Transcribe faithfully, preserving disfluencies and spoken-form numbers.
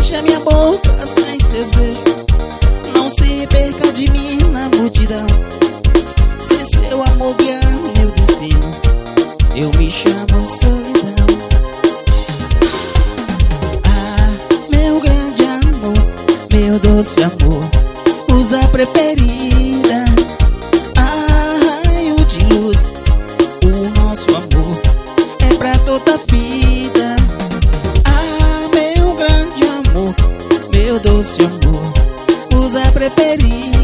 beija minha boca sem seus beijos. Não se perca de mim na multidão. Sem seu amor guiando meu destino, eu me chamo solidão. Ah, meu grande amor, meu doce amor, musa preferida. Ah, raio de luz, o nosso amor é pra toda a vida. Ah, meu grande amor, meu doce amor, musa preferida.